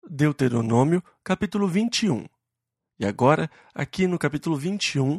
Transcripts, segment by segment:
Deuteronômio, capítulo 21. E agora, aqui no capítulo 21,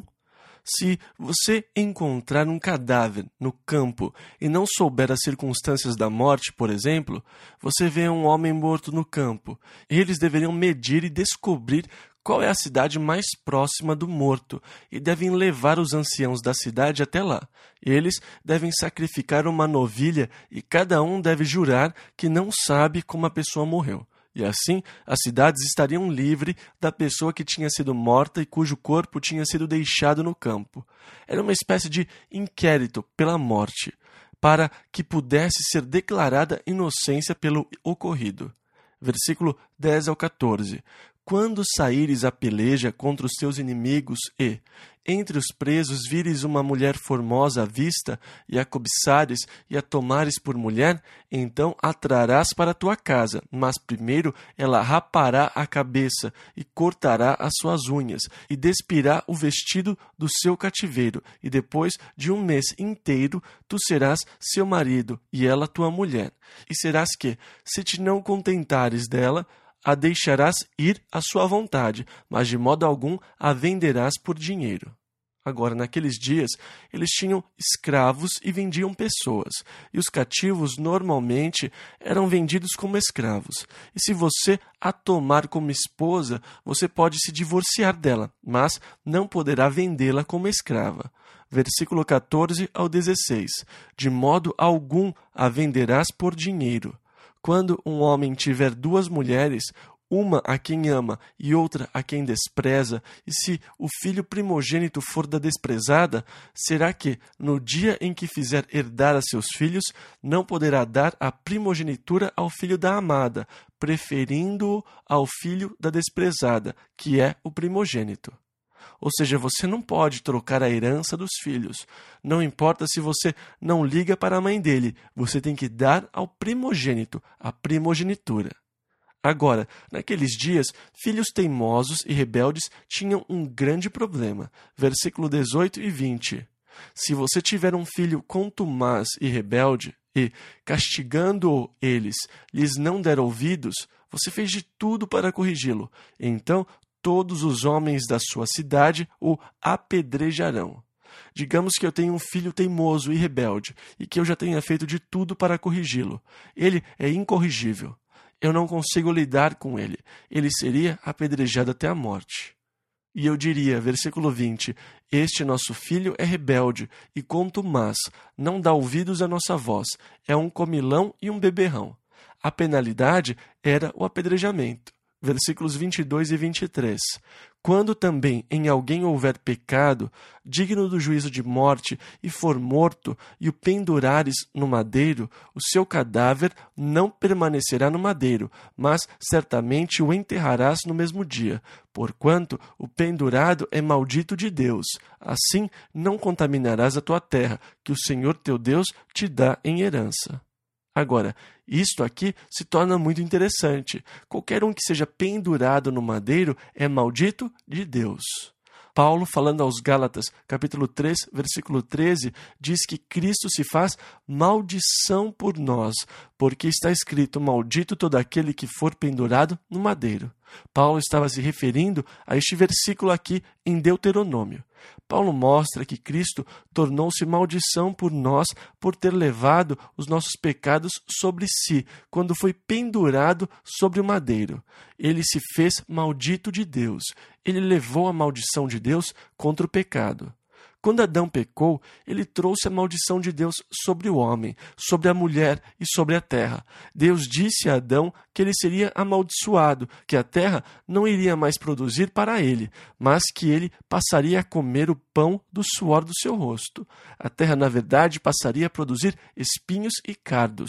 se você encontrar um cadáver no campo e não souber as circunstâncias da morte, por exemplo, você vê um homem morto no campo. Eles deveriam medir e descobrir qual é a cidade mais próxima do morto e devem levar os anciãos da cidade até lá. Eles devem sacrificar uma novilha e cada um deve jurar que não sabe como a pessoa morreu. E assim, as cidades estariam livres da pessoa que tinha sido morta e cujo corpo tinha sido deixado no campo. Era uma espécie de inquérito pela morte, para que pudesse ser declarada inocência pelo ocorrido. Versículo 10 ao 14. Quando saíres à peleja contra os teus inimigos e, entre os presos, vires uma mulher formosa à vista, e a cobiçares e a tomares por mulher, então a trarás para a tua casa, mas primeiro ela rapará a cabeça e cortará as suas unhas, e despirá o vestido do seu cativeiro, e depois de um mês inteiro tu serás seu marido, e ela tua mulher. E serás que, se te não contentares dela, a deixarás ir à sua vontade, mas de modo algum a venderás por dinheiro. Agora, naqueles dias, eles tinham escravos e vendiam pessoas, e os cativos normalmente eram vendidos como escravos. E se você a tomar como esposa, você pode se divorciar dela, mas não poderá vendê-la como escrava. Versículo 14 ao 16. De modo algum a venderás por dinheiro. Quando um homem tiver duas mulheres, uma a quem ama e outra a quem despreza, e se o filho primogênito for da desprezada, será que, no dia em que fizer herdar a seus filhos, não poderá dar a primogenitura ao filho da amada, preferindo-o ao filho da desprezada, que é o primogênito? Ou seja, você não pode trocar a herança dos filhos. Não importa se você não liga para a mãe dele, você tem que dar ao primogênito a primogenitura. Agora, naqueles dias, filhos teimosos e rebeldes tinham um grande problema. Versículo 18 e 20. Se você tiver um filho contumaz e rebelde, e, castigando-o eles, lhes não der ouvidos, você fez de tudo para corrigi-lo. Então, todos os homens da sua cidade o apedrejarão. Digamos que eu tenho um filho teimoso e rebelde, e que eu já tenha feito de tudo para corrigi-lo. Ele é incorrigível. Eu não consigo lidar com ele. Ele seria apedrejado até a morte. E eu diria, versículo 20, este nosso filho é rebelde e contumaz, não dá ouvidos à nossa voz, é um comilão e um beberrão. A penalidade era o apedrejamento. Versículos 22 e 23. Quando também em alguém houver pecado, digno do juízo de morte, e for morto, e o pendurares no madeiro, o seu cadáver não permanecerá no madeiro, mas certamente o enterrarás no mesmo dia, porquanto o pendurado é maldito de Deus. Assim não contaminarás a tua terra, que o Senhor teu Deus te dá em herança. Agora, isto aqui se torna muito interessante. Qualquer um que seja pendurado no madeiro é maldito de Deus. Paulo, falando aos Gálatas, capítulo 3, versículo 13, diz que Cristo se faz maldição por nós, porque está escrito, maldito todo aquele que for pendurado no madeiro. Paulo estava se referindo a este versículo aqui em Deuteronômio. Paulo mostra que Cristo tornou-se maldição por nós por ter levado os nossos pecados sobre si, quando foi pendurado sobre o madeiro. Ele se fez maldito de Deus. Ele levou a maldição de Deus contra o pecado. Quando Adão pecou, ele trouxe a maldição de Deus sobre o homem, sobre a mulher e sobre a terra. Deus disse a Adão que ele seria amaldiçoado, que a terra não iria mais produzir para ele, mas que ele passaria a comer o pão do suor do seu rosto. A terra, na verdade, passaria a produzir espinhos e cardos.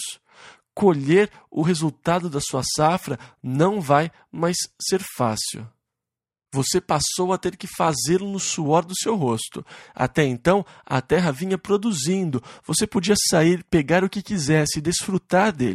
Colher o resultado da sua safra não vai mais ser fácil. Você passou a ter que fazê-lo no suor do seu rosto. Até então, a terra vinha produzindo. Você podia sair, pegar o que quisesse e desfrutar dele.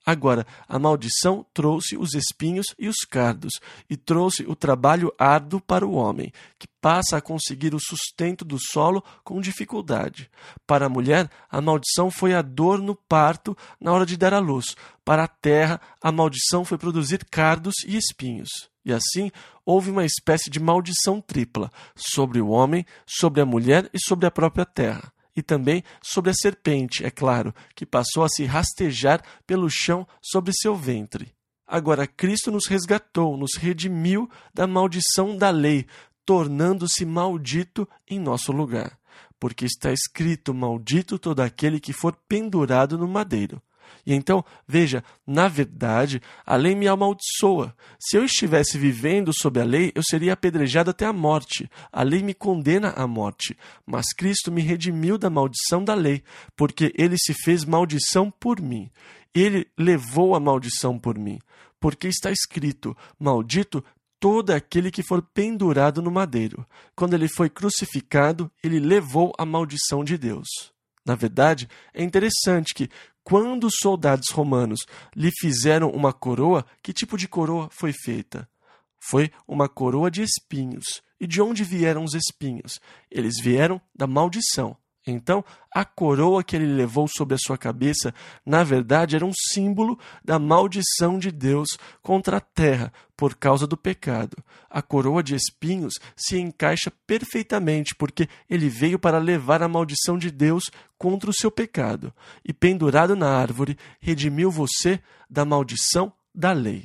Agora, a maldição trouxe os espinhos e os cardos, e trouxe o trabalho árduo para o homem, que passa a conseguir o sustento do solo com dificuldade. Para a mulher, a maldição foi a dor no parto na hora de dar à luz. Para a terra, a maldição foi produzir cardos e espinhos. E assim, houve uma espécie de maldição tripla, sobre o homem, sobre a mulher e sobre a própria terra. E também sobre a serpente, é claro, que passou a se rastejar pelo chão sobre seu ventre. Agora, Cristo nos resgatou, nos redimiu da maldição da lei, tornando-se maldito em nosso lugar. Porque está escrito: maldito todo aquele que for pendurado no madeiro. E então, veja, na verdade, a lei me amaldiçoa. Se eu estivesse vivendo sob a lei, eu seria apedrejado até a morte. A lei me condena à morte. Mas Cristo me redimiu da maldição da lei, porque ele se fez maldição por mim. Ele levou a maldição por mim. Porque está escrito: maldito todo aquele que for pendurado no madeiro. Quando ele foi crucificado, ele levou a maldição de Deus. Na verdade, é interessante que, quando os soldados romanos lhe fizeram uma coroa, que tipo de coroa foi feita? Foi uma coroa de espinhos. E de onde vieram os espinhos? Eles vieram da maldição. Então, a coroa que ele levou sobre a sua cabeça, na verdade, era um símbolo da maldição de Deus contra a terra por causa do pecado. A coroa de espinhos se encaixa perfeitamente porque ele veio para levar a maldição de Deus contra o seu pecado. E pendurado na árvore, redimiu você da maldição da lei.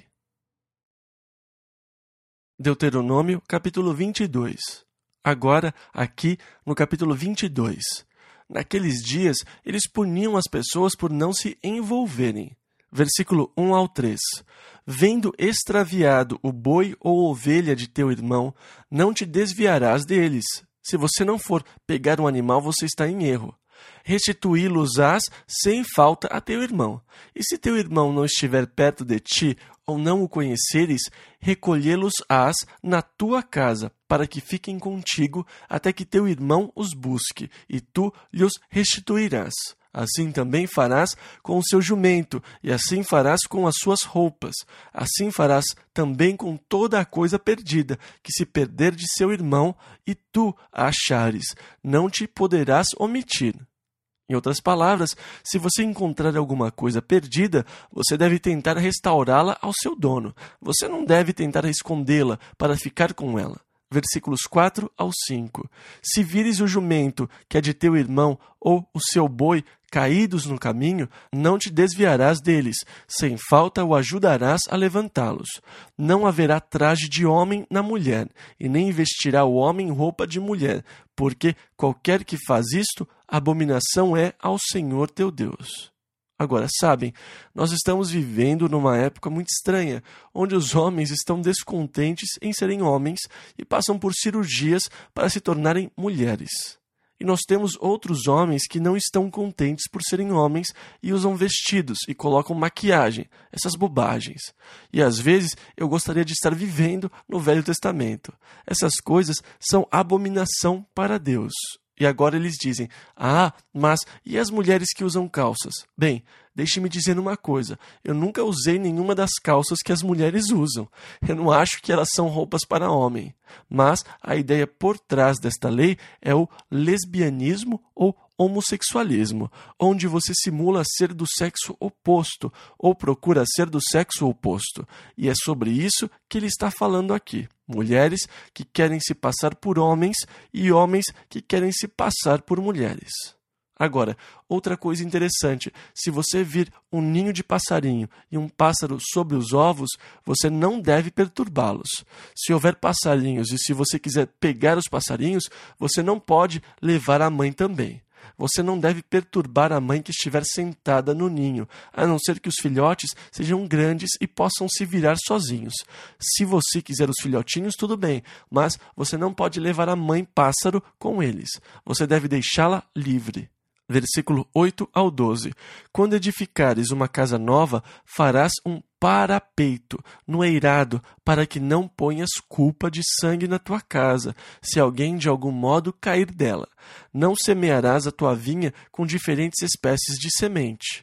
Deuteronômio, capítulo 22. Agora, aqui no capítulo 22. Naqueles dias, eles puniam as pessoas por não se envolverem. Versículo 1 ao 3. Vendo extraviado o boi ou ovelha de teu irmão, não te desviarás deles. Se você não for pegar um animal, você está em erro. Restituí-los-ás sem falta a teu irmão. E se teu irmão não estiver perto de ti, ou não o conheceres, recolhê-los-ás na tua casa, para que fiquem contigo, até que teu irmão os busque, e tu lhes restituirás. Assim também farás com o seu jumento, e assim farás com as suas roupas. Assim farás também com toda a coisa perdida, que se perder de seu irmão, e tu a achares, não te poderás omitir. Em outras palavras, se você encontrar alguma coisa perdida, você deve tentar restaurá-la ao seu dono. Você não deve tentar escondê-la para ficar com ela. Versículos 4 ao 5. Se vires o jumento que é de teu irmão ou o seu boi caídos no caminho, não te desviarás deles, sem falta o ajudarás a levantá-los. Não haverá traje de homem na mulher, e nem vestirá o homem roupa de mulher, porque qualquer que faz isto, abominação é ao Senhor teu Deus. Agora, sabem, nós estamos vivendo numa época muito estranha, onde os homens estão descontentes em serem homens e passam por cirurgias para se tornarem mulheres. E nós temos outros homens que não estão contentes por serem homens e usam vestidos e colocam maquiagem, essas bobagens. E às vezes eu gostaria de estar vivendo no Velho Testamento. Essas coisas são abominação para Deus. E agora eles dizem: mas e as mulheres que usam calças? Bem, deixe-me dizer uma coisa. Eu nunca usei nenhuma das calças que as mulheres usam. Eu não acho que elas são roupas para homem. Mas a ideia por trás desta lei é o lesbianismo ou homossexualismo, onde você simula ser do sexo oposto ou procura ser do sexo oposto. E é sobre isso que ele está falando aqui. Mulheres que querem se passar por homens e homens que querem se passar por mulheres. Agora, outra coisa interessante, se você vir um ninho de passarinho e um pássaro sobre os ovos, você não deve perturbá-los. Se houver passarinhos e se você quiser pegar os passarinhos, você não pode levar a mãe também. Você não deve perturbar a mãe que estiver sentada no ninho, a não ser que os filhotes sejam grandes e possam se virar sozinhos. Se você quiser os filhotinhos, tudo bem, mas você não pode levar a mãe pássaro com eles. Você deve deixá-la livre. Versículo 8 ao 12. Quando edificares uma casa nova, farás um parapeito no eirado, para que não ponhas culpa de sangue na tua casa, se alguém de algum modo cair dela. Não semearás a tua vinha com diferentes espécies de semente.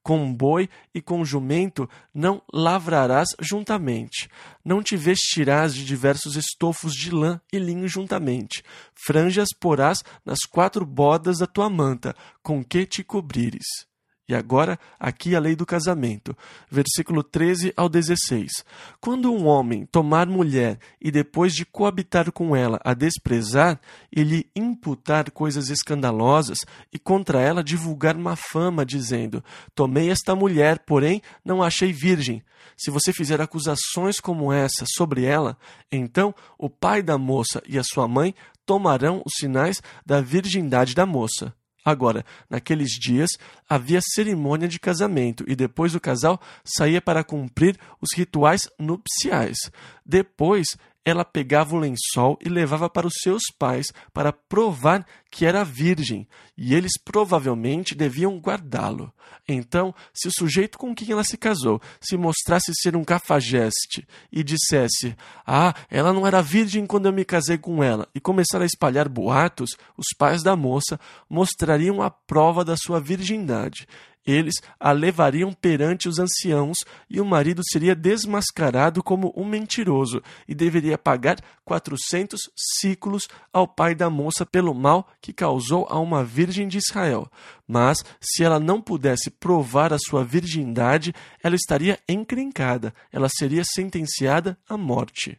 Com boi e com jumento não lavrarás juntamente. Não te vestirás de diversos estofos de lã e linho juntamente. Franjas porás nas 4 bordas da tua manta, com que te cobrires. E agora, aqui a lei do casamento, versículo 13 ao 16. Quando um homem tomar mulher e depois de coabitar com ela a desprezar e lhe imputar coisas escandalosas e contra ela divulgar má fama, dizendo: tomei esta mulher, porém não a achei virgem. Se você fizer acusações como essa sobre ela, então o pai da moça e a sua mãe tomarão os sinais da virgindade da moça. Agora, naqueles dias, havia cerimônia de casamento e depois o casal saía para cumprir os rituais nupciais. Depois, ela pegava o lençol e levava para os seus pais para provar que era virgem, e eles provavelmente deviam guardá-lo. Então, se o sujeito com quem ela se casou se mostrasse ser um cafajeste e dissesse: ela não era virgem quando eu me casei com ela, e começar a espalhar boatos, os pais da moça mostrariam a prova da sua virgindade. Eles a levariam perante os anciãos e o marido seria desmascarado como um mentiroso e deveria pagar 400 siclos ao pai da moça pelo mal que causou a uma virgem de Israel. Mas, se ela não pudesse provar a sua virgindade, ela estaria encrencada, ela seria sentenciada à morte.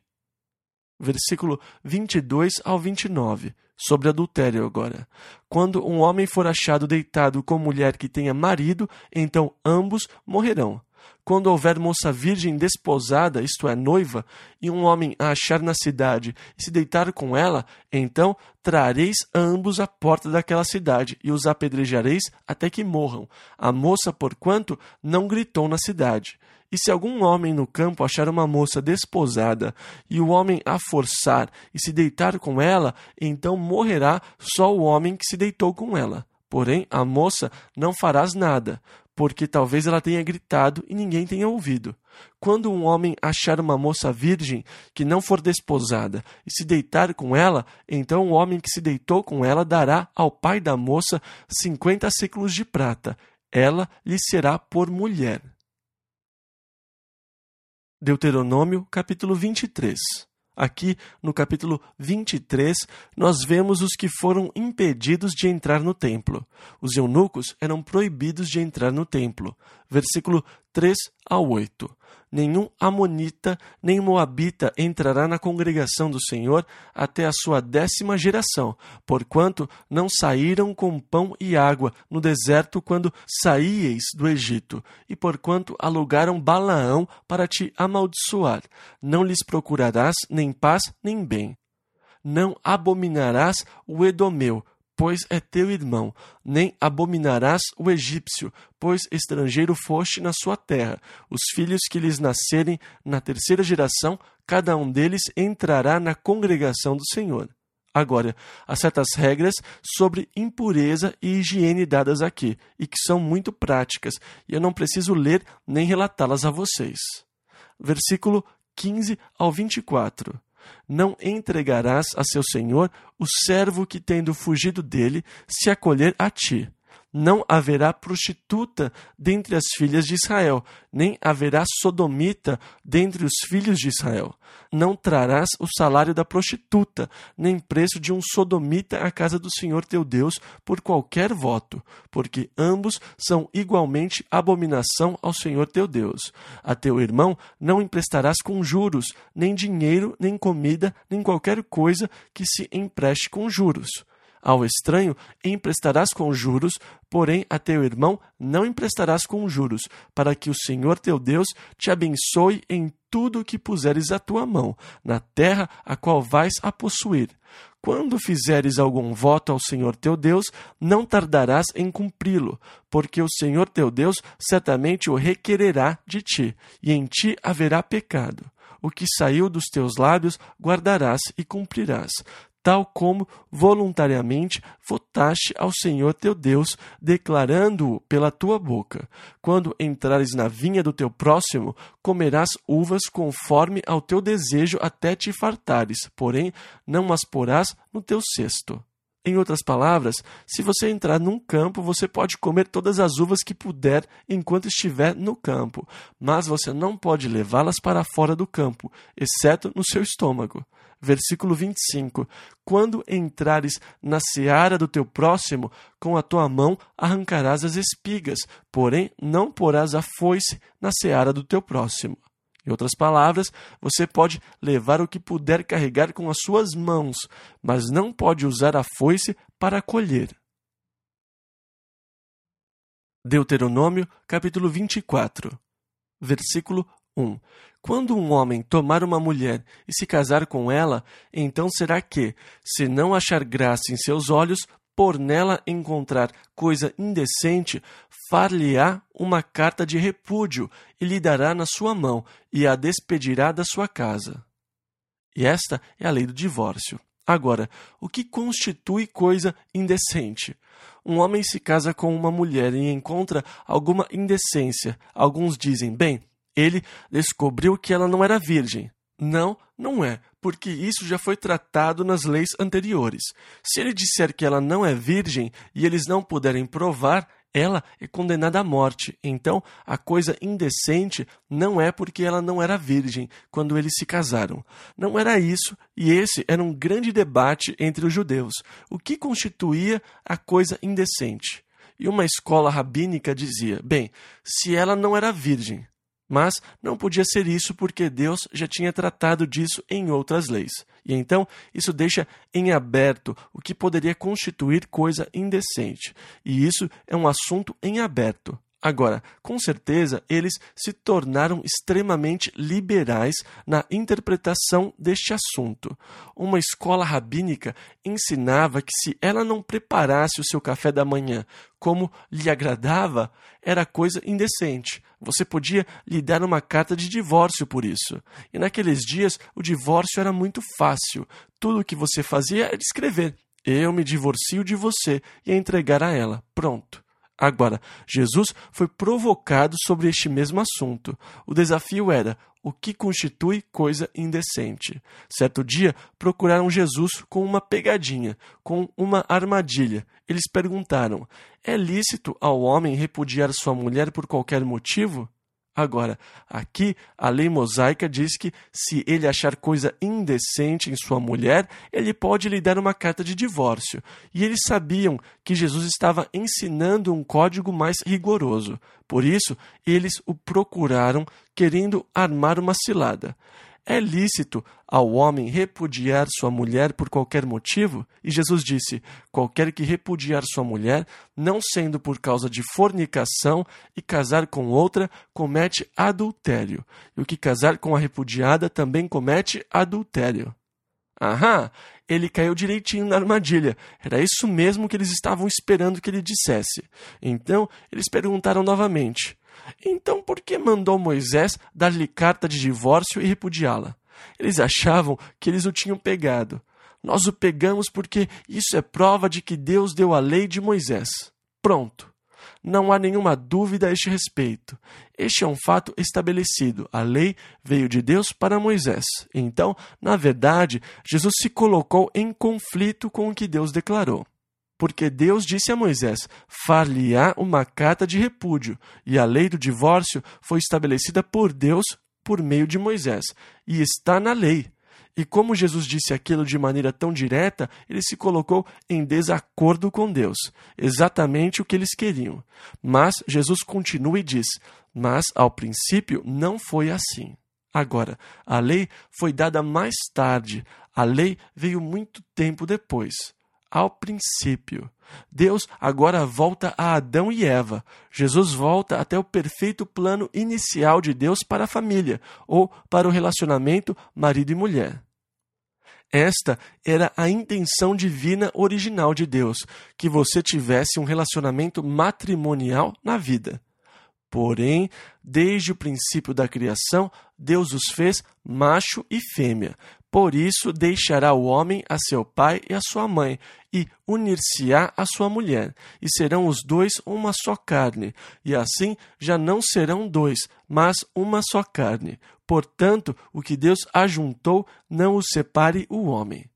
Versículo 22 ao 29. Sobre adultério agora. Quando um homem for achado deitado com mulher que tenha marido, então ambos morrerão. Quando houver moça virgem desposada, isto é, noiva, e um homem a achar na cidade e se deitar com ela, então trareis ambos à porta daquela cidade e os apedrejareis até que morram, a moça porquanto não gritou na cidade. E se algum homem no campo achar uma moça desposada, e o homem a forçar e se deitar com ela, então morrerá só o homem que se deitou com ela. Porém, a moça não farás nada, porque talvez ela tenha gritado e ninguém tenha ouvido. Quando um homem achar uma moça virgem que não for desposada e se deitar com ela, então o homem que se deitou com ela dará ao pai da moça 50 siclos de prata. Ela lhe será por mulher. Deuteronômio, capítulo 23. Aqui, no capítulo 23, nós vemos os que foram impedidos de entrar no templo. Os eunucos eram proibidos de entrar no templo. Versículo 3 a 8. Nenhum amonita nem moabita entrará na congregação do Senhor até a sua 10ª geração, porquanto não saíram com pão e água no deserto quando saíeis do Egito, e porquanto alugaram Balaão para te amaldiçoar. Não lhes procurarás nem paz nem bem. Não abominarás o edomeu, pois é teu irmão, nem abominarás o egípcio, pois estrangeiro foste na sua terra. Os filhos que lhes nascerem na 3ª geração, cada um deles entrará na congregação do Senhor. Agora, há certas regras sobre impureza e higiene dadas aqui, e que são muito práticas, e eu não preciso ler nem relatá-las a vocês. Versículo 15 ao 24. Não entregarás a seu senhor o servo que, tendo fugido dele, se acolher a ti. Não haverá prostituta dentre as filhas de Israel, nem haverá sodomita dentre os filhos de Israel. Não trarás o salário da prostituta, nem preço de um sodomita à casa do Senhor teu Deus por qualquer voto, porque ambos são igualmente abominação ao Senhor teu Deus. A teu irmão não emprestarás com juros, nem dinheiro, nem comida, nem qualquer coisa que se empreste com juros. Ao estranho emprestarás com juros, porém a teu irmão não emprestarás com juros, para que o Senhor teu Deus te abençoe em tudo o que puseres a tua mão, na terra a qual vais a possuir. Quando fizeres algum voto ao Senhor teu Deus, não tardarás em cumpri-lo, porque o Senhor teu Deus certamente o requererá de ti, e em ti haverá pecado. O que saiu dos teus lábios guardarás e cumprirás, tal como voluntariamente votaste ao Senhor teu Deus, declarando-o pela tua boca. Quando entrares na vinha do teu próximo, comerás uvas conforme ao teu desejo até te fartares, porém não as porás no teu cesto. Em outras palavras, se você entrar num campo, você pode comer todas as uvas que puder enquanto estiver no campo, mas você não pode levá-las para fora do campo, exceto no seu estômago. Versículo 25. Quando entrares na seara do teu próximo, com a tua mão arrancarás as espigas, porém não porás a foice na seara do teu próximo. Em outras palavras, você pode levar o que puder carregar com as suas mãos, mas não pode usar a foice para colher. Deuteronômio, capítulo 24, versículo 1. Quando um homem tomar uma mulher e se casar com ela, então será que, se não achar graça em seus olhos, por nela encontrar coisa indecente, far-lhe-á uma carta de repúdio e lhe dará na sua mão e a despedirá da sua casa. E esta é a lei do divórcio. Agora, o que constitui coisa indecente? Um homem se casa com uma mulher e encontra alguma indecência. Alguns dizem, bem, ele descobriu que ela não era virgem. Não, não é, porque isso já foi tratado nas leis anteriores. Se ele disser que ela não é virgem e eles não puderem provar, ela é condenada à morte. Então, a coisa indecente não é porque ela não era virgem quando eles se casaram. Não era isso, e esse era um grande debate entre os judeus. O que constituía a coisa indecente? E uma escola rabínica dizia, bem, se ela não era virgem, mas não podia ser isso porque Deus já tinha tratado disso em outras leis. E então isso deixa em aberto o que poderia constituir coisa indecente. E isso é um assunto em aberto. Agora, com certeza, eles se tornaram extremamente liberais na interpretação deste assunto. Uma escola rabínica ensinava que se ela não preparasse o seu café da manhã como lhe agradava, era coisa indecente. Você podia lhe dar uma carta de divórcio por isso. E naqueles dias, o divórcio era muito fácil. Tudo o que você fazia era escrever: eu me divorcio de você, e entregar a ela. Pronto. Agora, Jesus foi provocado sobre este mesmo assunto. O desafio era: o que constitui coisa indecente? Certo dia, procuraram Jesus com uma pegadinha, com uma armadilha. Eles perguntaram: é lícito ao homem repudiar sua mulher por qualquer motivo? Agora, aqui a lei mosaica diz que se ele achar coisa indecente em sua mulher, ele pode lhe dar uma carta de divórcio. E eles sabiam que Jesus estava ensinando um código mais rigoroso. Por isso, eles o procuraram, querendo armar uma cilada. É lícito ao homem repudiar sua mulher por qualquer motivo? E Jesus disse: qualquer que repudiar sua mulher, não sendo por causa de fornicação, e casar com outra, comete adultério. E o que casar com a repudiada também comete adultério. Aham! Ele caiu direitinho na armadilha. Era isso mesmo que eles estavam esperando que ele dissesse. Então, eles perguntaram novamente: então por que mandou Moisés dar-lhe carta de divórcio e repudiá-la? Eles achavam que eles o tinham pegado. Nós o pegamos porque isso é prova de que Deus deu a lei de Moisés. Pronto. Não há nenhuma dúvida a este respeito. Este é um fato estabelecido. A lei veio de Deus para Moisés. Então, na verdade, Jesus se colocou em conflito com o que Deus declarou. Porque Deus disse a Moisés: far-lhe-á uma carta de repúdio, e a lei do divórcio foi estabelecida por Deus por meio de Moisés, e está na lei. E como Jesus disse aquilo de maneira tão direta, ele se colocou em desacordo com Deus, exatamente o que eles queriam. Mas Jesus continua e diz: mas ao princípio não foi assim. Agora, a lei foi dada mais tarde, a lei veio muito tempo depois. Ao princípio. Deus agora volta a Adão e Eva. Jesus volta até o perfeito plano inicial de Deus para a família, ou para o relacionamento marido e mulher. Esta era a intenção divina original de Deus, que você tivesse um relacionamento matrimonial na vida. Porém, desde o princípio da criação, Deus os fez macho e fêmea. Por isso, deixará o homem a seu pai e a sua mãe, e unir-se-á a sua mulher, e serão os dois uma só carne. E assim já não serão dois, mas uma só carne. Portanto, o que Deus ajuntou, não o separe o homem.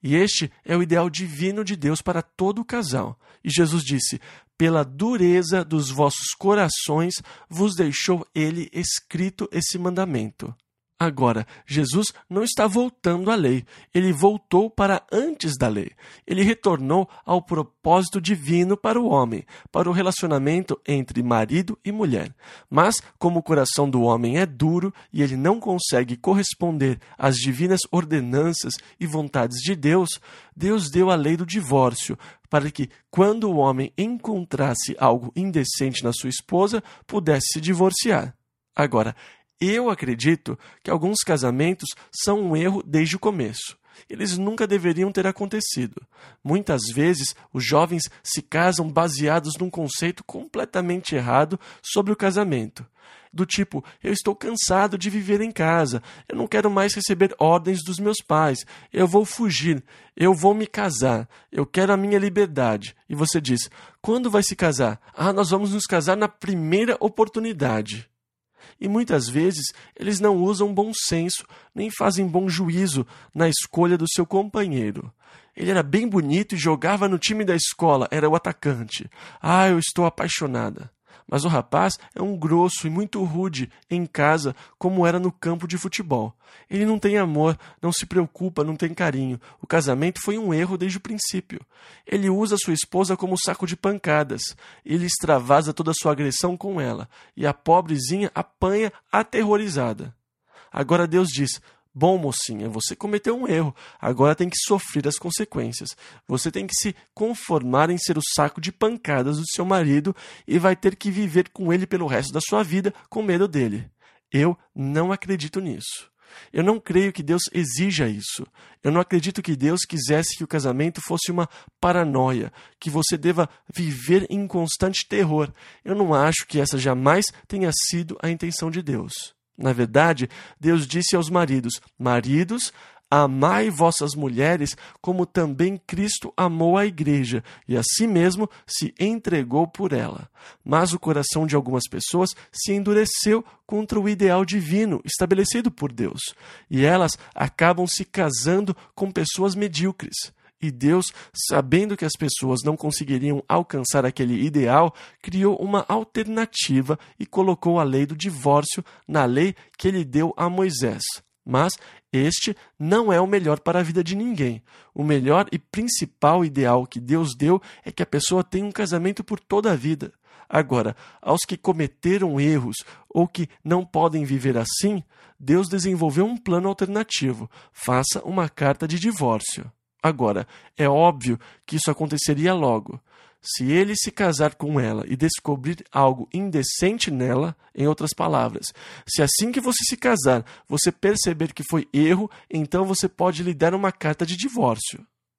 E este é o ideal divino de Deus para todo o casal. E Jesus disse: pela dureza dos vossos corações vos deixou ele escrito esse mandamento. Agora, Jesus não está voltando à lei, ele voltou para antes da lei. Ele retornou ao propósito divino para o homem, para o relacionamento entre marido e mulher. Mas, como o coração do homem é duro e ele não consegue corresponder às divinas ordenanças e vontades de Deus, Deus deu a lei do divórcio, para que, quando o homem encontrasse algo indecente na sua esposa, pudesse se divorciar. Agora, eu acredito que alguns casamentos são um erro desde o começo. Eles nunca deveriam ter acontecido. Muitas vezes, os jovens se casam baseados num conceito completamente errado sobre o casamento. Do tipo, eu estou cansado de viver em casa, eu não quero mais receber ordens dos meus pais, eu vou fugir, eu vou me casar, eu quero a minha liberdade. E você diz, quando vai se casar? Nós vamos nos casar na primeira oportunidade. E muitas vezes eles não usam bom senso, nem fazem bom juízo na escolha do seu companheiro. Ele era bem bonito e jogava no time da escola, era o atacante. Eu estou apaixonada. Mas o rapaz é um grosso e muito rude em casa, como era no campo de futebol. Ele não tem amor, não se preocupa, não tem carinho. O casamento foi um erro desde o princípio. Ele usa sua esposa como saco de pancadas. Ele extravasa toda a sua agressão com ela. E a pobrezinha apanha aterrorizada. Agora Deus diz: bom, mocinha, você cometeu um erro, agora tem que sofrer as consequências. Você tem que se conformar em ser o saco de pancadas do seu marido e vai ter que viver com ele pelo resto da sua vida com medo dele. Eu não acredito nisso. Eu não creio que Deus exija isso. Eu não acredito que Deus quisesse que o casamento fosse uma paranoia, que você deva viver em constante terror. Eu não acho que essa jamais tenha sido a intenção de Deus. Na verdade, Deus disse aos maridos: maridos, amai vossas mulheres como também Cristo amou a igreja e a si mesmo se entregou por ela. Mas o coração de algumas pessoas se endureceu contra o ideal divino estabelecido por Deus, e elas acabam se casando com pessoas medíocres. E Deus, sabendo que as pessoas não conseguiriam alcançar aquele ideal, criou uma alternativa e colocou a lei do divórcio na lei que ele deu a Moisés. Mas este não é o melhor para a vida de ninguém. O melhor e principal ideal que Deus deu é que a pessoa tenha um casamento por toda a vida. Agora, aos que cometeram erros ou que não podem viver assim, Deus desenvolveu um plano alternativo. Faça uma carta de divórcio. Agora, é óbvio que isso aconteceria logo. Se ele se casar com ela e descobrir algo indecente nela, em outras palavras, se assim que você se casar, você perceber que foi erro, então você pode lhe dar uma carta de divórcio.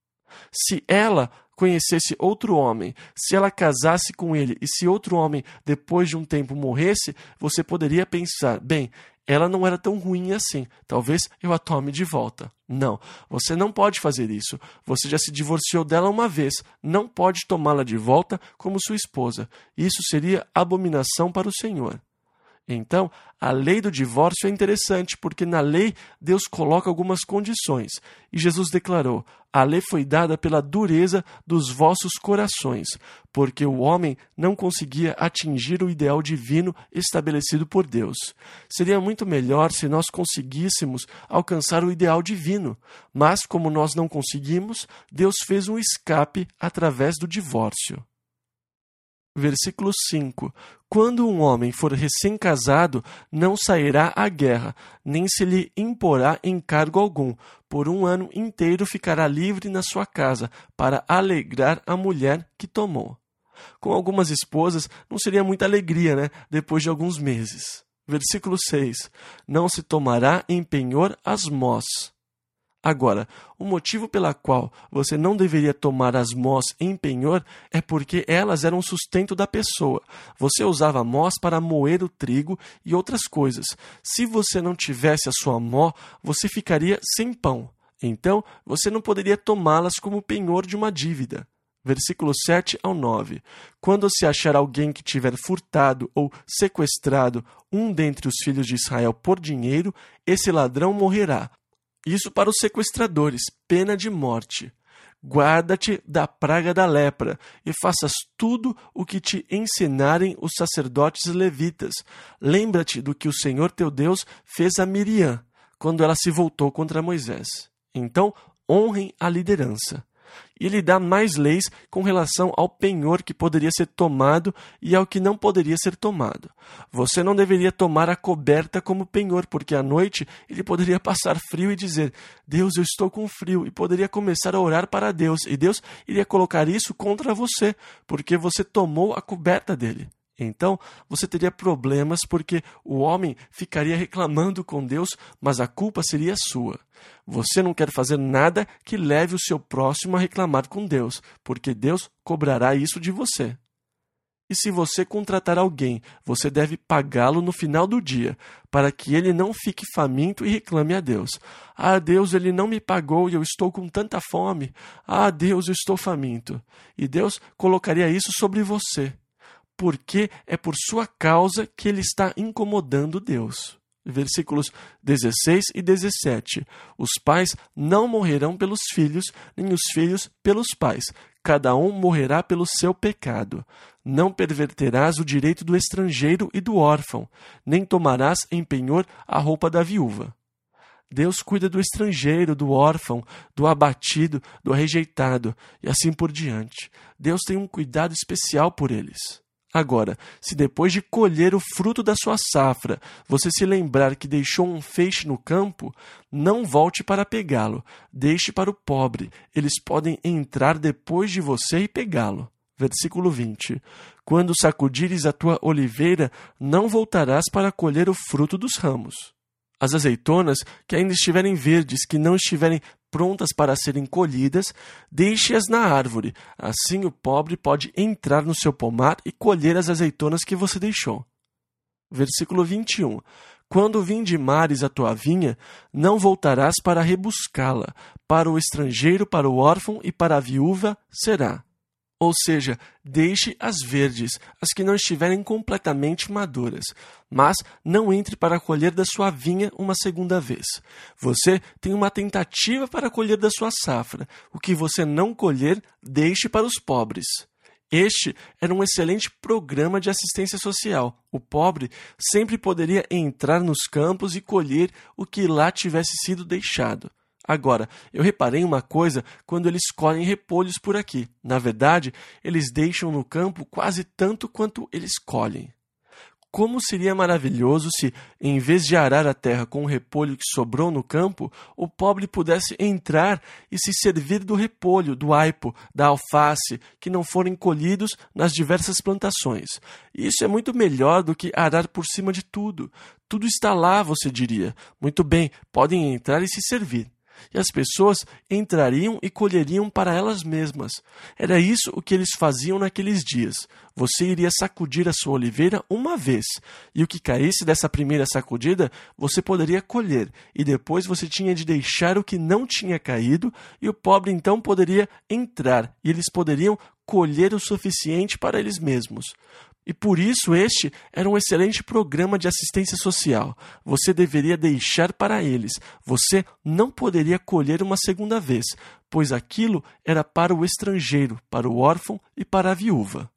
Se ela conhecesse outro homem, se ela casasse com ele e se outro homem, depois de um tempo, morresse, você poderia pensar, bem, ela não era tão ruim assim, talvez eu a tome de volta. Não, você não pode fazer isso. Você já se divorciou dela uma vez, não pode tomá-la de volta como sua esposa. Isso seria abominação para o Senhor. Então, a lei do divórcio é interessante, porque na lei Deus coloca algumas condições. E Jesus declarou: a lei foi dada pela dureza dos vossos corações, porque o homem não conseguia atingir o ideal divino estabelecido por Deus. Seria muito melhor se nós conseguíssemos alcançar o ideal divino, mas como nós não conseguimos, Deus fez um escape através do divórcio. Versículo 5. Quando um homem for recém-casado, não sairá à guerra, nem se lhe imporá encargo algum. Por 1 ano inteiro ficará livre na sua casa, para alegrar a mulher que tomou. Com algumas esposas, não seria muita alegria, depois de alguns meses. Versículo 6. Não se tomará em penhor as mós. Agora, o motivo pela qual você não deveria tomar as mós em penhor é porque elas eram o sustento da pessoa. Você usava mós para moer o trigo e outras coisas. Se você não tivesse a sua mó, você ficaria sem pão. Então, você não poderia tomá-las como penhor de uma dívida. Versículo 7 ao 9. Quando se achar alguém que tiver furtado ou sequestrado um dentre os filhos de Israel por dinheiro, esse ladrão morrerá. Isso para os sequestradores, pena de morte. Guarda-te da praga da lepra, e faças tudo o que te ensinarem os sacerdotes levitas. Lembra-te do que o Senhor teu Deus fez a Miriam, quando ela se voltou contra Moisés. Então, honrem a liderança. E ele dá mais leis com relação ao penhor que poderia ser tomado e ao que não poderia ser tomado. Você não deveria tomar a coberta como penhor, porque à noite ele poderia passar frio e dizer: Deus, eu estou com frio, e poderia começar a orar para Deus, e Deus iria colocar isso contra você, porque você tomou a coberta dele. Então, você teria problemas porque o homem ficaria reclamando com Deus, mas a culpa seria sua. Você não quer fazer nada que leve o seu próximo a reclamar com Deus, porque Deus cobrará isso de você. E se você contratar alguém, você deve pagá-lo no final do dia, para que ele não fique faminto e reclame a Deus. Ah, Deus, ele não me pagou e eu estou com tanta fome. Ah, Deus, eu estou faminto. E Deus colocaria isso sobre você, porque é por sua causa que ele está incomodando Deus. Versículos 16 e 17. Os pais não morrerão pelos filhos, nem os filhos pelos pais. Cada um morrerá pelo seu pecado. Não perverterás o direito do estrangeiro e do órfão, nem tomarás em penhor a roupa da viúva. Deus cuida do estrangeiro, do órfão, do abatido, do rejeitado, e assim por diante. Deus tem um cuidado especial por eles. Agora, se depois de colher o fruto da sua safra, você se lembrar que deixou um feixe no campo, não volte para pegá-lo, deixe para o pobre, eles podem entrar depois de você e pegá-lo. Versículo 20. Quando sacudires a tua oliveira, não voltarás para colher o fruto dos ramos. As azeitonas que ainda estiverem verdes, que não estiverem prontas para serem colhidas, deixe-as na árvore. Assim o pobre pode entrar no seu pomar e colher as azeitonas que você deixou. Versículo 21. Quando vindimares a tua vinha, não voltarás para rebuscá-la. Para o estrangeiro, para o órfão e para a viúva será. Ou seja, deixe as verdes, as que não estiverem completamente maduras, mas não entre para colher da sua vinha uma segunda vez. Você tem uma tentativa para colher da sua safra. O que você não colher, deixe para os pobres. Este era um excelente programa de assistência social. O pobre sempre poderia entrar nos campos e colher o que lá tivesse sido deixado. Agora, eu reparei uma coisa quando eles colhem repolhos por aqui. Na verdade, eles deixam no campo quase tanto quanto eles colhem. Como seria maravilhoso se, em vez de arar a terra com o repolho que sobrou no campo, o pobre pudesse entrar e se servir do repolho, do aipo, da alface, que não forem colhidos nas diversas plantações. Isso é muito melhor do que arar por cima de tudo. Tudo está lá, você diria. Muito bem, podem entrar e se servir. E as pessoas entrariam e colheriam para elas mesmas. Era isso o que eles faziam naqueles dias. Você iria sacudir a sua oliveira uma vez, e o que caísse dessa primeira sacudida, você poderia colher, e depois você tinha de deixar o que não tinha caído, e o pobre então poderia entrar, e eles poderiam colher o suficiente para eles mesmos. E por isso este era um excelente programa de assistência social. Você deveria deixar para eles. Você não poderia colher uma segunda vez, pois aquilo era para o estrangeiro, para o órfão e para a viúva.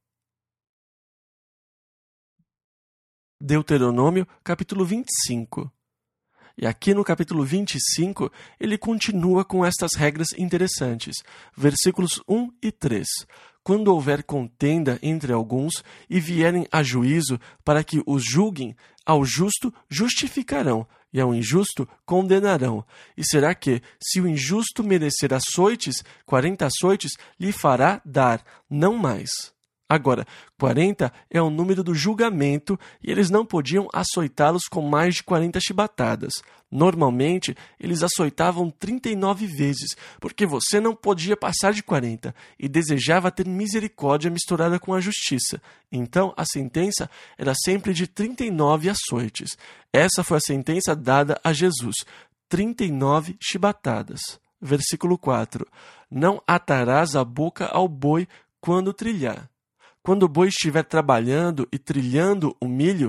Deuteronômio, capítulo 25. E aqui no capítulo 25, ele continua com estas regras interessantes. Versículos 1 e 3. Quando houver contenda entre alguns e vierem a juízo para que os julguem, ao justo justificarão e ao injusto condenarão. E será que, se o injusto merecer açoites, 40 açoites lhe fará dar, não mais. Agora, 40 é o número do julgamento e eles não podiam açoitá-los com mais de 40 chibatadas. Normalmente, eles açoitavam 39 vezes, porque você não podia passar de 40 e desejava ter misericórdia misturada com a justiça. Então, a sentença era sempre de 39 açoites. Essa foi a sentença dada a Jesus, 39 chibatadas. Versículo 4. Não atarás a boca ao boi quando trilhar. Quando o boi estiver trabalhando e trilhando o milho,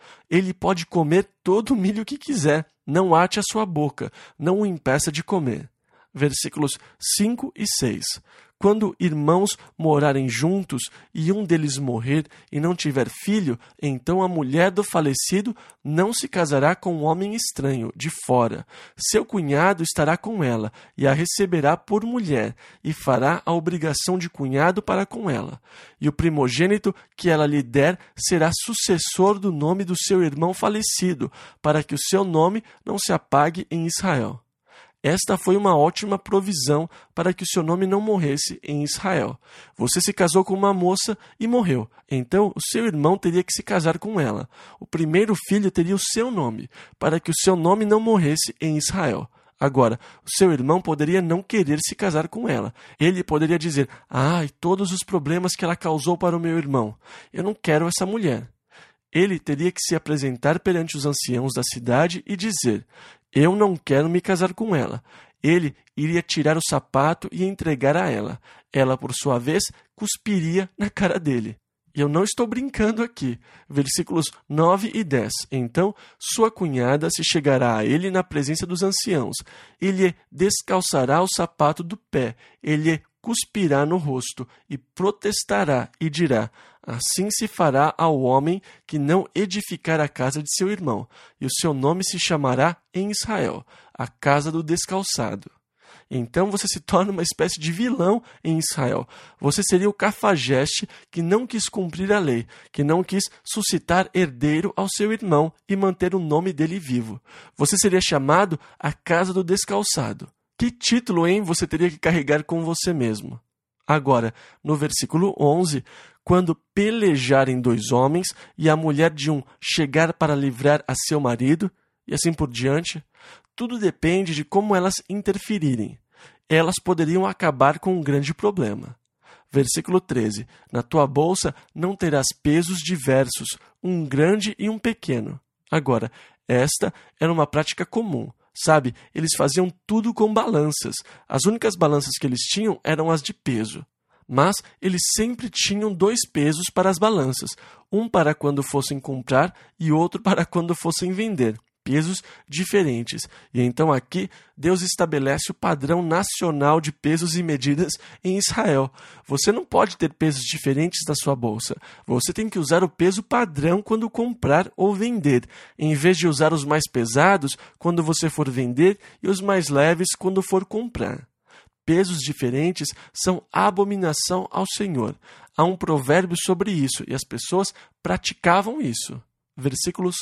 Ele pode comer todo o milho que quiser. Não ate a sua boca, não o impeça de comer. Versículos 5 e 6. Quando irmãos morarem juntos e um deles morrer e não tiver filho, então a mulher do falecido não se casará com um homem estranho, de fora. Seu cunhado estará com ela e a receberá por mulher e fará a obrigação de cunhado para com ela. E o primogênito que ela lhe der será sucessor do nome do seu irmão falecido, para que o seu nome não se apague em Israel. Esta foi uma ótima provisão para que o seu nome não morresse em Israel. Você se casou com uma moça e morreu. Então, o seu irmão teria que se casar com ela. O primeiro filho teria o seu nome, para que o seu nome não morresse em Israel. Agora, o seu irmão poderia não querer se casar com ela. Ele poderia dizer, todos os problemas que ela causou para o meu irmão. Eu não quero essa mulher. Ele teria que se apresentar perante os anciãos da cidade e dizer, eu não quero me casar com ela. Ele iria tirar o sapato e entregar a ela. Ela, por sua vez, cuspiria na cara dele. E eu não estou brincando aqui. Versículos 9 e 10. Então, sua cunhada se chegará a ele na presença dos anciãos. Ele descalçará o sapato do pé. Ele cuspirá no rosto e protestará e dirá, assim se fará ao homem que não edificar a casa de seu irmão, e o seu nome se chamará em Israel, a casa do descalçado. Então você se torna uma espécie de vilão em Israel. Você seria o cafajeste que não quis cumprir a lei, que não quis suscitar herdeiro ao seu irmão e manter o nome dele vivo. Você seria chamado a casa do descalçado. Que título, hein, você teria que carregar com você mesmo? Agora, no versículo 11, quando pelejarem dois homens e a mulher de um chegar para livrar a seu marido, e assim por diante, tudo depende de como elas interferirem. Elas poderiam acabar com um grande problema. Versículo 13, na tua bolsa não terás pesos diversos, um grande e um pequeno. Agora, esta era uma prática comum. Sabe, eles faziam tudo com balanças. As únicas balanças que eles tinham eram as de peso. Mas eles sempre tinham dois pesos para as balanças. Um para quando fossem comprar e outro para quando fossem vender. Pesos diferentes. E então aqui, Deus estabelece o padrão nacional de pesos e medidas em Israel. Você não pode ter pesos diferentes na sua bolsa. Você tem que usar o peso padrão quando comprar ou vender, em vez de usar os mais pesados quando você for vender e os mais leves quando for comprar. Pesos diferentes são abominação ao Senhor. Há um provérbio sobre isso e as pessoas praticavam isso. Versículos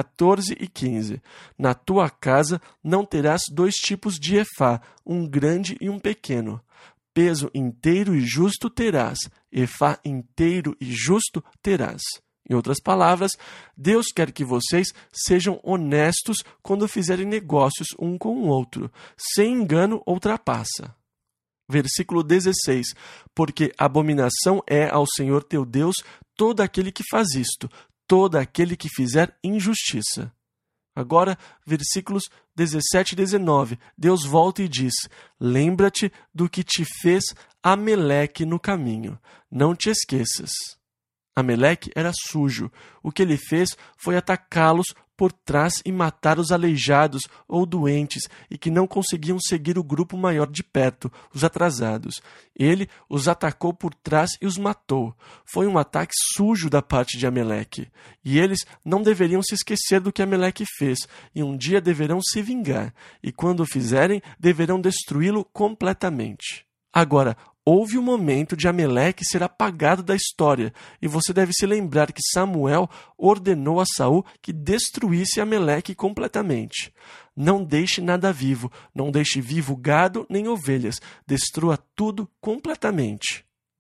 14 e 15. Na tua casa não terás dois tipos de efá, um grande e um pequeno. Peso inteiro e justo terás, efá inteiro e justo terás. Em outras palavras, Deus quer que vocês sejam honestos quando fizerem negócios um com o outro, sem engano ou trapaça. Versículo 16. Porque abominação é ao Senhor teu Deus todo aquele que faz isto, todo aquele que fizer injustiça. Agora, versículos 17 e 19, Deus volta e diz, lembra-te do que te fez Ameleque no caminho, não te esqueças. Ameleque era sujo. O que ele fez foi atacá-los por trás e matar os aleijados ou doentes e que não conseguiam seguir o grupo maior de perto, os atrasados. Ele os atacou por trás e os matou. Foi um ataque sujo da parte de Ameleque. E eles não deveriam se esquecer do que Ameleque fez, e um dia deverão se vingar, e quando o fizerem, deverão destruí-lo completamente. Agora, houve um momento de Ameleque ser apagado da história, e você deve se lembrar que Samuel ordenou a Saul que destruísse Ameleque completamente. Não deixe nada vivo, não deixe vivo gado nem ovelhas, destrua tudo completamente.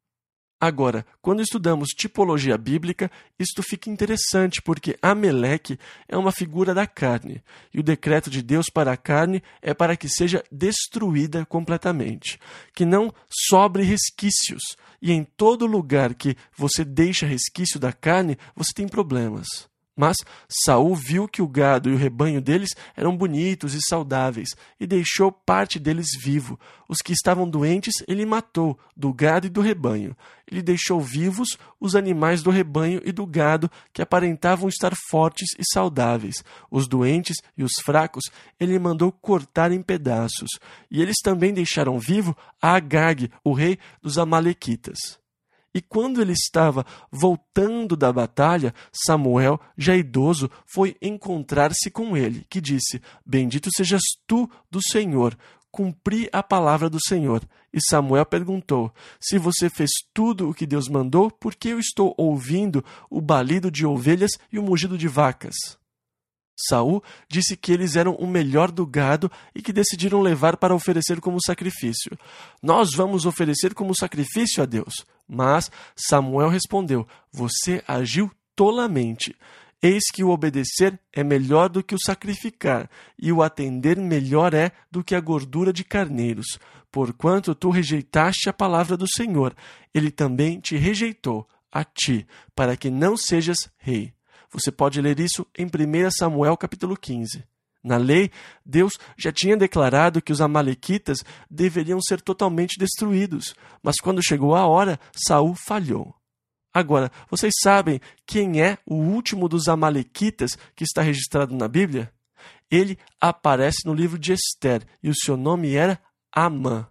Agora, quando estudamos tipologia bíblica, isto fica interessante porque Ameleque é uma figura da carne, e o decreto de Deus para a carne é para que seja destruída completamente, que não sobre resquícios, e em todo lugar que você deixa resquício da carne, você tem problemas. Mas Saul viu que o gado e o rebanho deles eram bonitos e saudáveis, e deixou parte deles vivo. Os que estavam doentes ele matou, do gado e do rebanho. Ele deixou vivos os animais do rebanho e do gado, que aparentavam estar fortes e saudáveis. Os doentes e os fracos ele mandou cortar em pedaços. E eles também deixaram vivo a Agag, o rei dos Amalequitas. E quando ele estava voltando da batalha, Samuel, já idoso, foi encontrar-se com ele, que disse: Bendito sejas tu do Senhor, cumpri a palavra do Senhor. E Samuel perguntou: Se você fez tudo o que Deus mandou, por que eu estou ouvindo o balido de ovelhas e o mugido de vacas? Saul disse que eles eram o melhor do gado e que decidiram levar para oferecer como sacrifício. Nós vamos oferecer como sacrifício a Deus. Mas Samuel respondeu: Você agiu tolamente. Eis que o obedecer é melhor do que o sacrificar, e o atender melhor é do que a gordura de carneiros. Porquanto tu rejeitaste a palavra do Senhor, ele também te rejeitou, a ti, para que não sejas rei. Você pode ler isso em 1 Samuel capítulo 15. Na lei, Deus já tinha declarado que os amalequitas deveriam ser totalmente destruídos, mas quando chegou a hora, Saul falhou. Agora, vocês sabem quem é o último dos amalequitas que está registrado na Bíblia? Ele aparece no livro de Ester e o seu nome era Amã.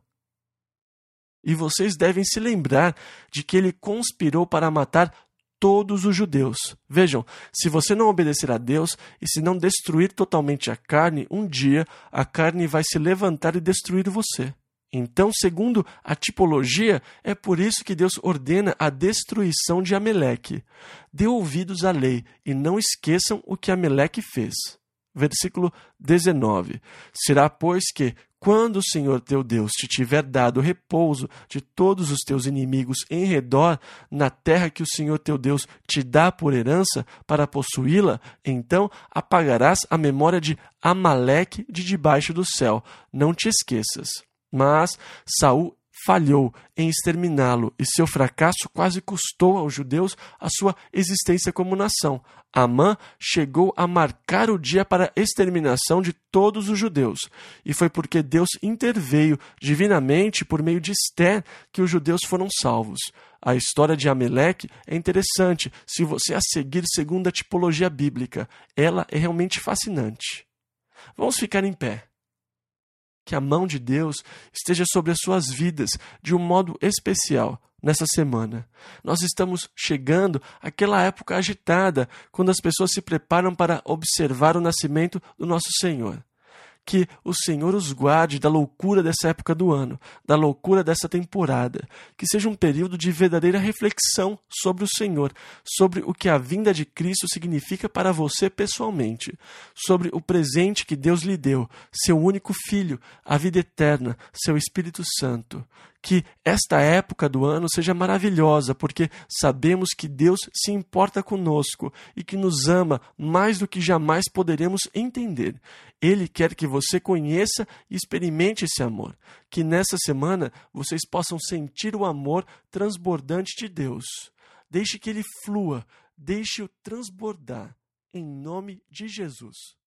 E vocês devem se lembrar de que ele conspirou para matar todos os judeus. Vejam, se você não obedecer a Deus e se não destruir totalmente a carne, um dia a carne vai se levantar e destruir você. Então, segundo a tipologia, é por isso que Deus ordena a destruição de Ameleque. Dê ouvidos à lei e não esqueçam o que Ameleque fez. Versículo 19. Será, pois, que, quando o Senhor teu Deus te tiver dado repouso de todos os teus inimigos em redor, na terra que o Senhor teu Deus te dá por herança para possuí-la, então apagarás a memória de Amaleque de debaixo do céu. Não te esqueças. Mas Saul falhou em exterminá-lo, e seu fracasso quase custou aos judeus a sua existência como nação. Amã chegou a marcar o dia para a exterminação de todos os judeus, e foi porque Deus interveio divinamente por meio de Ester que os judeus foram salvos. A história de Ameleque é interessante se você a seguir segundo a tipologia bíblica. Ela é realmente fascinante. Vamos ficar em pé. Que a mão de Deus esteja sobre as suas vidas de um modo especial nessa semana. Nós estamos chegando àquela época agitada, quando as pessoas se preparam para observar o nascimento do nosso Senhor. Que o Senhor os guarde da loucura dessa época do ano, da loucura dessa temporada. Que seja um período de verdadeira reflexão sobre o Senhor, sobre o que a vinda de Cristo significa para você pessoalmente, sobre o presente que Deus lhe deu, seu único Filho, a vida eterna, seu Espírito Santo. Que esta época do ano seja maravilhosa, porque sabemos que Deus se importa conosco e que nos ama mais do que jamais poderemos entender. Ele quer que você conheça e experimente esse amor. Que nessa semana vocês possam sentir o amor transbordante de Deus. Deixe que ele flua, deixe-o transbordar, em nome de Jesus.